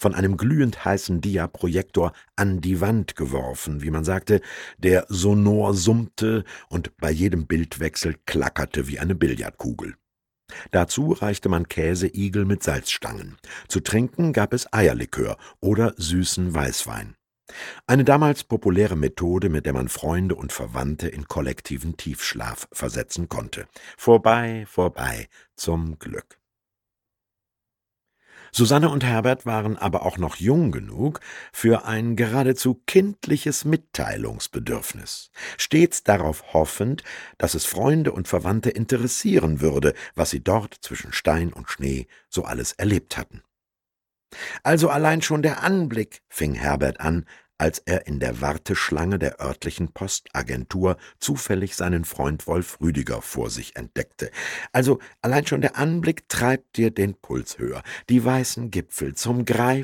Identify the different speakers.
Speaker 1: von einem glühend heißen Diaprojektor an die Wand geworfen, wie man sagte, der sonor summte und bei jedem Bildwechsel klackerte wie eine Billardkugel. Dazu reichte man Käseigel mit Salzstangen. Zu trinken gab es Eierlikör oder süßen Weißwein. Eine damals populäre Methode, mit der man Freunde und Verwandte in kollektiven Tiefschlaf versetzen konnte. Vorbei, vorbei, zum Glück. Susanne und Herbert waren aber auch noch jung genug für ein geradezu kindliches Mitteilungsbedürfnis, stets darauf hoffend, dass es Freunde und Verwandte interessieren würde, was sie dort zwischen Stein und Schnee so alles erlebt hatten. Also allein schon der Anblick, fing Herbert an, als er in der Warteschlange der örtlichen Postagentur zufällig seinen Freund Wolf Rüdiger vor sich entdeckte. Also allein schon der Anblick treibt dir den Puls höher, die weißen Gipfel zum Greifen